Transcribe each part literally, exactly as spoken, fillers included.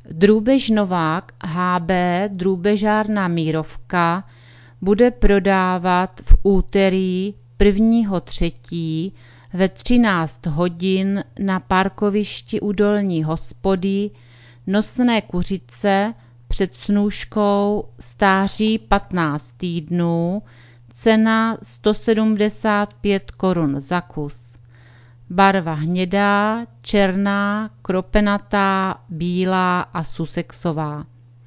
Drůbež Novák H B Drůbežárna Mírovka bude prodávat v úterý prvního třetího ve třináct hodin na parkovišti u Dolní hospody nosné kuřice před snůškou stáří patnáct týdnů, cena sto sedmdesát pět korun za kus. Barva hnědá, černá, kropenatá, bílá a sussexová.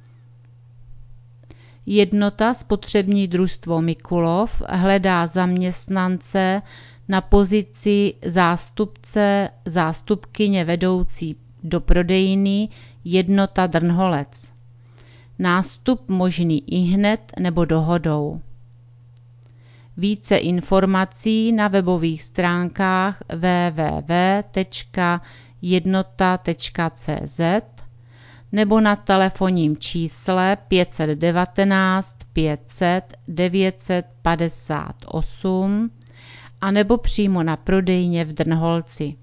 Jednota Spotřební družstvo Mikulov hledá zaměstnance na pozici zástupce, zástupkyně vedoucí do prodejny Jednota Drnholec. Nástup možný ihned nebo dohodou. Více informací na webových stránkách w w w tečka jednota tečka c z nebo na telefonním čísle pět set devatenáct pět set devět set padesát osm a nebo přímo na prodejně v Drnholci.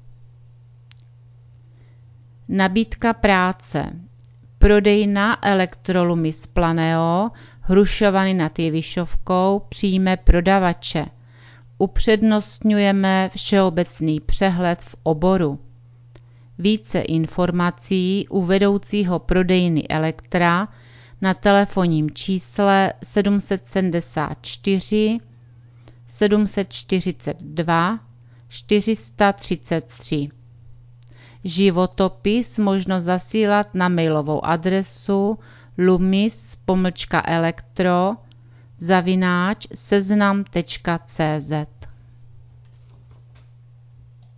Nabídka práce. Prodejna Electrolumis Planeo Hrušovany nad Jevišovkou přijme prodavače. Upřednostňujeme všeobecný přehled v oboru. Více informací u vedoucího prodejny Elektra na telefonním čísle sedm set sedmdesát čtyři sedm set čtyřicet dva čtyři sta třicet tři. Životopis možno zasílat na mailovou adresu lumis pomlčka elektro zavináč seznam tečka cz.